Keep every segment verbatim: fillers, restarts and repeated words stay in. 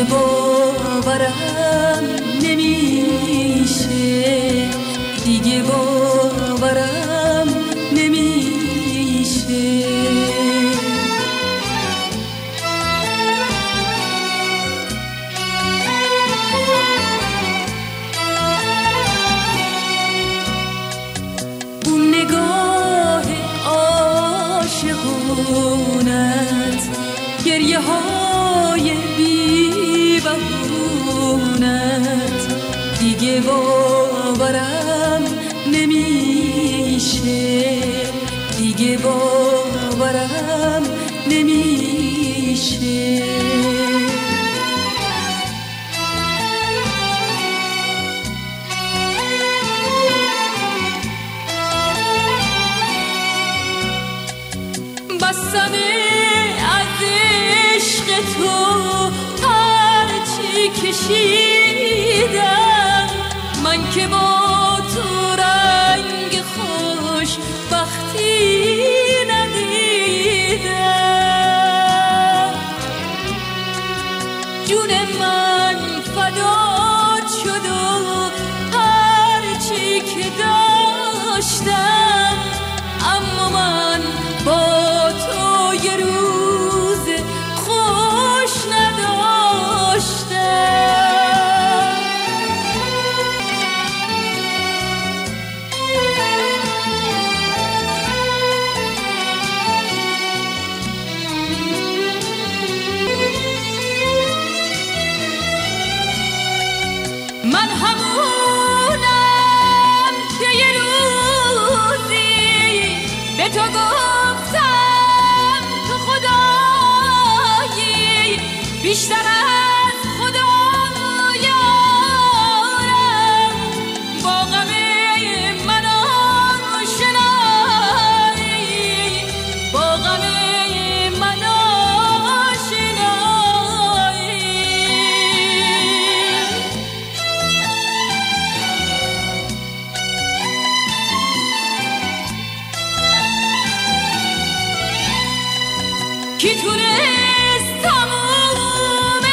دیگه باورم نمیشه، دیگه باورم نمیشه. اون نگاه عاشقونت، گریه های بی بهونت، دیگه باورم نمیشه، دیگه باورم نمیشه. بسمه از عشق تو هرچی کشیدم، من که با تو رنگ خوش بختی ندیدم. جون من فدات شد و هرچی که داشتم، اما من با تو یه روز خوش نداشتم. من همونم که یه روزی به تو گفتم تو خدایی بیشتر از خدا یارم، با غم من آشنایی، با غم من آشنایی. کی تونست تموم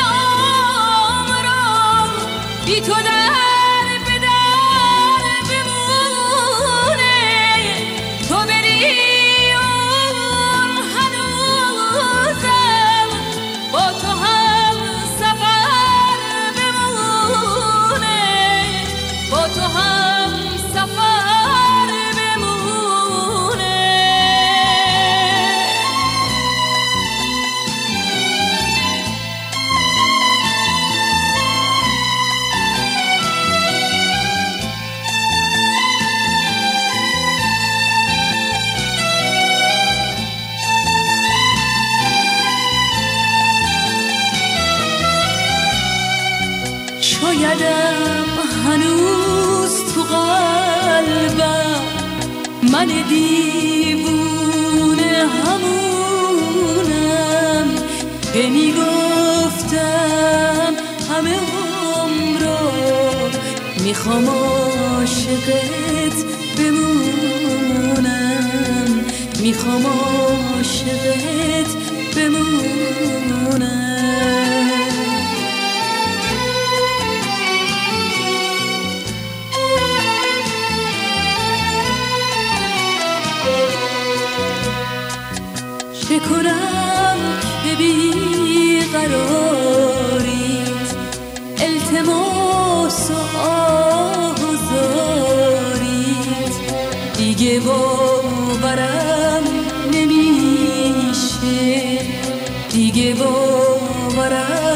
عمرم بی تو در به در بمونه، تو بری اون هنوزم با تو هم سفر بمونه، با تو هم سفر بمونه. شایدم هنوز تو قلبم من دیوونه همونم که میگفتم همه عمرو میخوام عاشقت بمونم، میخوام عاشقت بمونم. چه کنم که بیقراریت، التماس و آه و زاریت، دیگه باورم نمیشه، دیگه باورم